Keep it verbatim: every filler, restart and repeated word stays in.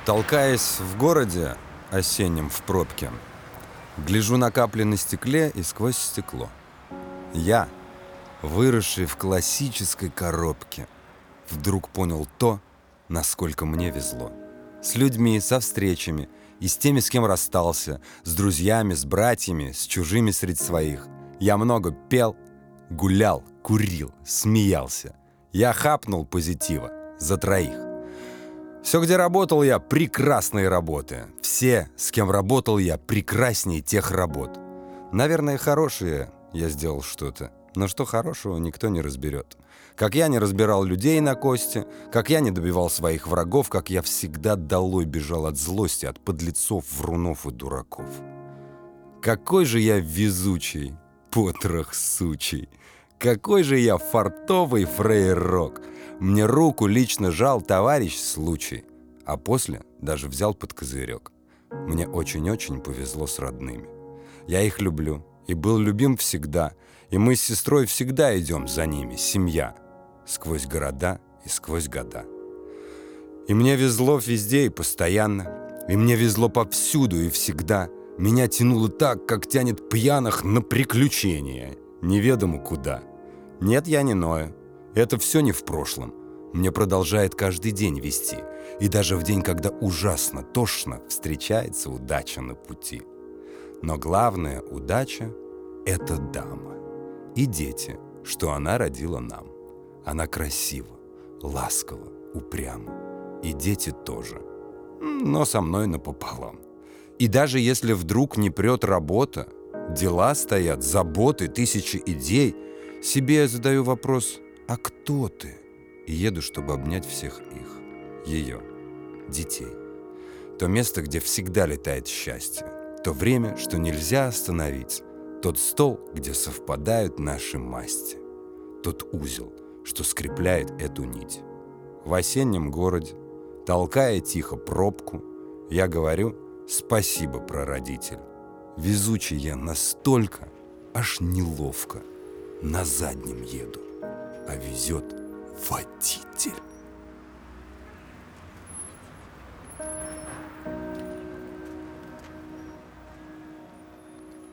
Толкаясь в городе осеннем в пробке, гляжу на капли на стекле и сквозь стекло. Я, выросший в классической коробке, вдруг понял то, насколько мне везло. С людьми, со встречами и с теми, с кем расстался, с друзьями, с братьями, с чужими среди своих. Я много пел, гулял, курил, смеялся. Я хапнул позитива за троих. Все, где работал я, прекрасные работы. Все, с кем работал я, прекраснее тех работ. Наверное, хорошие я сделал что-то, но что хорошего никто не разберет. Как я не разбирал людей на кости, как я не добивал своих врагов, как я всегда долой бежал от злости, от подлецов, врунов и дураков. Какой же я везучий, потрох сучий! Какой же я фартовый фрейрок! Мне руку лично жал товарищ случай, а после даже взял под козырек. Мне очень-очень повезло с родными. Я их люблю и был любим всегда, и мы с сестрой всегда идем за ними, семья, сквозь города и сквозь года. И мне везло везде и постоянно, и мне везло повсюду и всегда. Меня тянуло так, как тянет пьяных на приключения, неведомо куда. Нет, я не ною. Это все не в прошлом. Мне продолжает каждый день вести. И даже в день, когда ужасно, тошно, встречается удача на пути. Но главная удача — это дама. И дети, что она родила нам. Она красива, ласкова, упряма. И дети тоже. Но со мной напополам. И даже если вдруг не прет работа, дела стоят, заботы, тысячи идей, себе я задаю вопрос: а кто ты? И еду, чтобы обнять всех их, ее, детей. То место, где всегда летает счастье, то время, что нельзя остановить, тот стол, где совпадают наши масти, тот узел, что скрепляет эту нить. В осеннем городе, толкая тихо пробку, я говорю: спасибо, прародитель. Везучий я настолько, аж неловко. На заднем еду, а везет водитель.